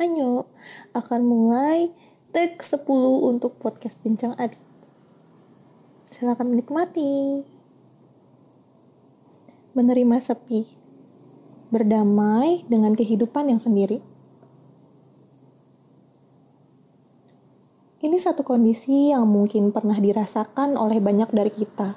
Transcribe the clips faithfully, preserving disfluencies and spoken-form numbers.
Hanyo akan mulai take sepuluh untuk podcast Bincang Adik. Silakan menikmati. Menerima sepi, berdamai dengan kehidupan yang sendiri. Ini satu kondisi yang mungkin pernah dirasakan oleh banyak dari kita,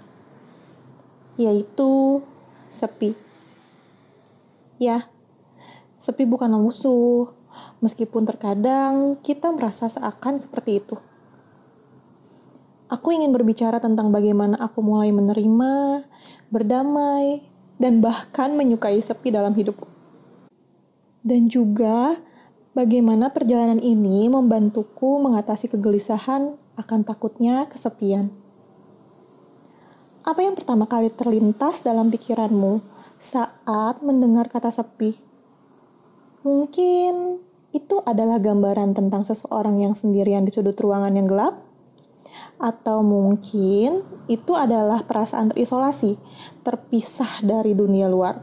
yaitu sepi. Ya, sepi bukanlah musuh, meskipun terkadang kita merasa seakan seperti itu. Aku ingin berbicara tentang bagaimana aku mulai menerima, berdamai, dan bahkan menyukai sepi dalam hidupku. Dan juga bagaimana perjalanan ini membantuku mengatasi kegelisahan akan takutnya kesepian. Apa yang pertama kali terlintas dalam pikiranmu saat mendengar kata sepi? Mungkin itu adalah gambaran tentang seseorang yang sendirian di sudut ruangan yang gelap? Atau mungkin itu adalah perasaan terisolasi, terpisah dari dunia luar?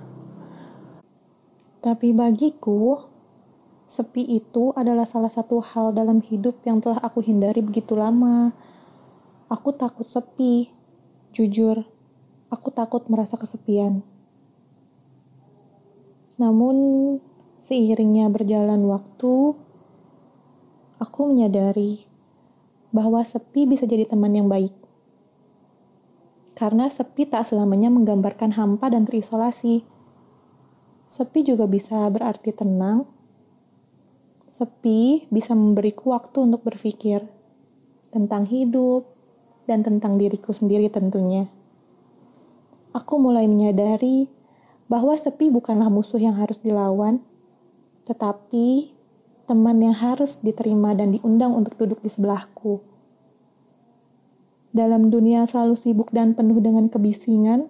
Tapi bagiku, sepi itu adalah salah satu hal dalam hidup yang telah aku hindari begitu lama. Aku takut sepi. Jujur, aku takut merasa kesepian. Namun, seiringnya berjalan waktu, aku menyadari bahwa sepi bisa jadi teman yang baik. Karena sepi tak selamanya menggambarkan hampa dan terisolasi. Sepi juga bisa berarti tenang. Sepi bisa memberiku waktu untuk berpikir tentang hidup dan tentang diriku sendiri tentunya. Aku mulai menyadari bahwa sepi bukanlah musuh yang harus dilawan, tetapi teman yang harus diterima dan diundang untuk duduk di sebelahku. Dalam dunia selalu sibuk dan penuh dengan kebisingan,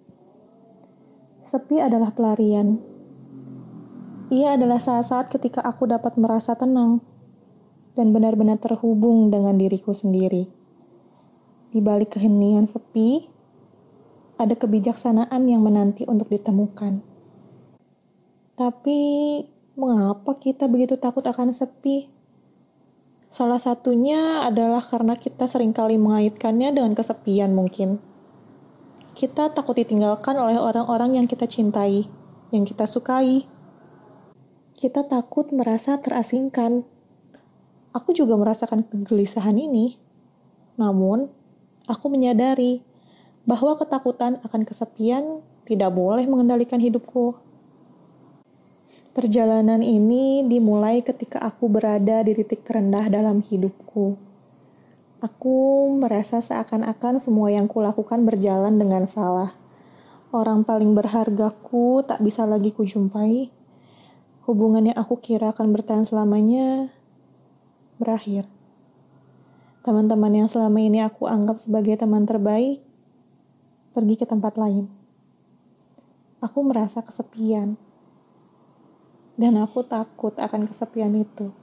sepi adalah pelarian. Ia adalah saat-saat ketika aku dapat merasa tenang dan benar-benar terhubung dengan diriku sendiri. Di balik keheningan sepi, ada kebijaksanaan yang menanti untuk ditemukan. Tapi, mengapa kita begitu takut akan sepi? Salah satunya adalah karena kita seringkali mengaitkannya dengan kesepian mungkin. Kita takut ditinggalkan oleh orang-orang yang kita cintai, yang kita sukai. Kita takut merasa terasingkan. Aku juga merasakan kegelisahan ini. Namun, aku menyadari bahwa ketakutan akan kesepian tidak boleh mengendalikan hidupku. Perjalanan ini dimulai ketika aku berada di titik terendah dalam hidupku. Aku merasa seakan-akan semua yang kulakukan berjalan dengan salah. Orang paling berhargaku tak bisa lagi kujumpai. Hubungan yang aku kira akan bertahan selamanya berakhir. Teman-teman yang selama ini aku anggap sebagai teman terbaik pergi ke tempat lain. Aku merasa kesepian. Dan aku takut akan kesepian itu.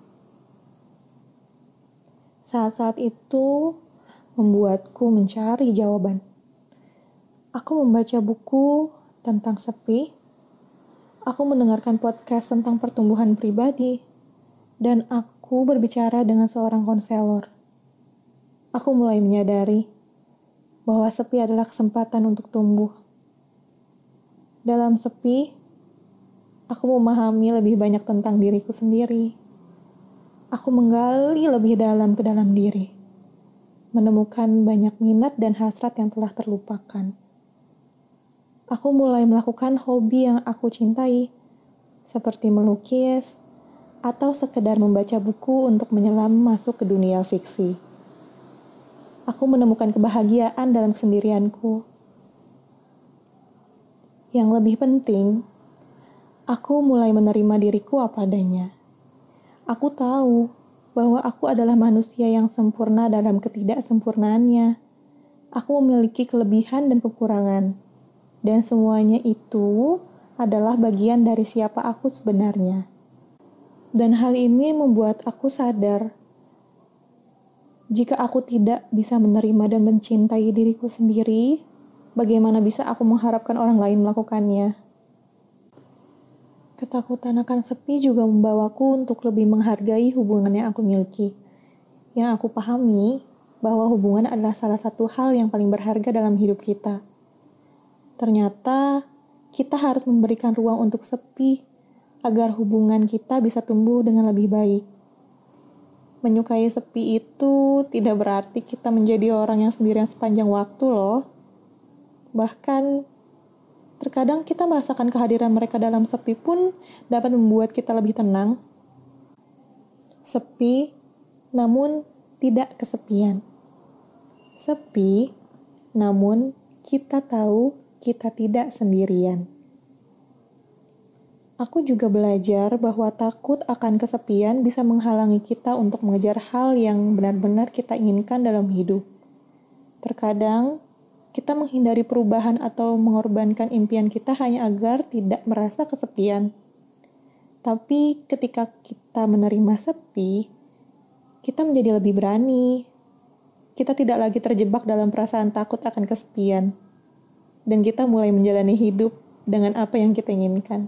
Saat-saat itu membuatku mencari jawaban. Aku membaca buku tentang sepi. Aku mendengarkan podcast tentang pertumbuhan pribadi. Dan aku berbicara dengan seorang konselor. Aku mulai menyadari bahwa sepi adalah kesempatan untuk tumbuh. Dalam sepi, aku memahami lebih banyak tentang diriku sendiri. Aku menggali lebih dalam ke dalam diri, menemukan banyak minat dan hasrat yang telah terlupakan. Aku mulai melakukan hobi yang aku cintai, seperti melukis, atau sekedar membaca buku untuk menyelam masuk ke dunia fiksi. Aku menemukan kebahagiaan dalam kesendirianku. Yang lebih penting, aku mulai menerima diriku apa adanya. Aku tahu bahwa aku adalah manusia yang sempurna dalam ketidaksempurnaannya. Aku memiliki kelebihan dan kekurangan. Dan semuanya itu adalah bagian dari siapa aku sebenarnya. Dan hal ini membuat aku sadar jika aku tidak bisa menerima dan mencintai diriku sendiri, bagaimana bisa aku mengharapkan orang lain melakukannya? Ketakutan akan sepi juga membawaku untuk lebih menghargai hubungan yang aku miliki. Yang aku pahami bahwa hubungan adalah salah satu hal yang paling berharga dalam hidup kita. Ternyata kita harus memberikan ruang untuk sepi agar hubungan kita bisa tumbuh dengan lebih baik. Menyukai sepi itu tidak berarti kita menjadi orang yang sendirian sepanjang waktu loh. Bahkan terkadang kita merasakan kehadiran mereka dalam sepi pun dapat membuat kita lebih tenang. Sepi, namun tidak kesepian. Sepi, namun kita tahu kita tidak sendirian. Aku juga belajar bahwa takut akan kesepian bisa menghalangi kita untuk mengejar hal yang benar-benar kita inginkan dalam hidup. Terkadang, kita menghindari perubahan atau mengorbankan impian kita hanya agar tidak merasa kesepian. Tapi ketika kita menerima sepi, kita menjadi lebih berani. Kita tidak lagi terjebak dalam perasaan takut akan kesepian. Dan kita mulai menjalani hidup dengan apa yang kita inginkan.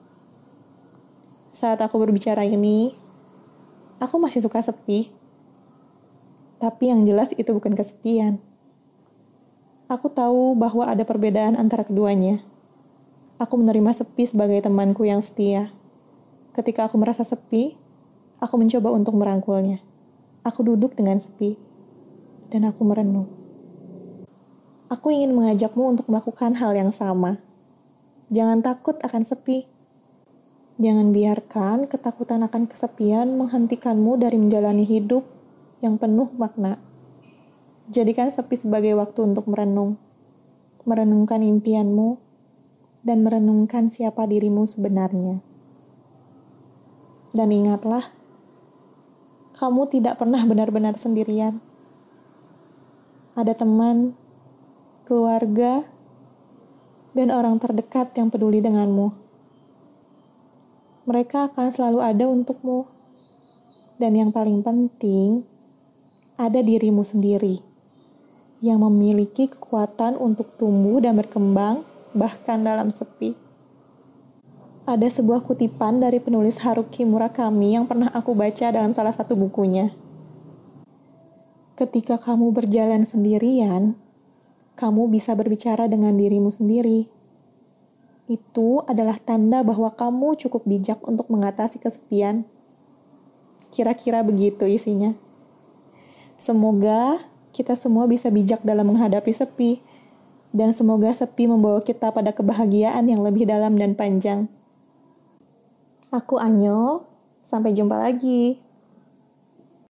Saat aku berbicara ini, aku masih suka sepi. Tapi yang jelas itu bukan kesepian. Aku tahu bahwa ada perbedaan antara keduanya. Aku menerima sepi sebagai temanku yang setia. Ketika aku merasa sepi, aku mencoba untuk merangkulnya. Aku duduk dengan sepi, dan aku merenung. Aku ingin mengajakmu untuk melakukan hal yang sama. Jangan takut akan sepi. Jangan biarkan ketakutan akan kesepian menghentikanmu dari menjalani hidup yang penuh makna. Jadikan sepi sebagai waktu untuk merenung, merenungkan impianmu, dan merenungkan siapa dirimu sebenarnya. Dan ingatlah, kamu tidak pernah benar-benar sendirian. Ada teman, keluarga, dan orang terdekat yang peduli denganmu. Mereka akan selalu ada untukmu. Dan yang paling penting, ada dirimu sendiri yang memiliki kekuatan untuk tumbuh dan berkembang bahkan dalam sepi. Ada sebuah kutipan dari penulis Haruki Murakami yang pernah aku baca dalam salah satu bukunya. Ketika kamu berjalan sendirian, kamu bisa berbicara dengan dirimu sendiri. Itu adalah tanda bahwa kamu cukup bijak untuk mengatasi kesepian. Kira-kira begitu isinya. Semoga kita semua bisa bijak dalam menghadapi sepi. Dan semoga sepi membawa kita pada kebahagiaan yang lebih dalam dan panjang. Aku Anyo, sampai jumpa lagi.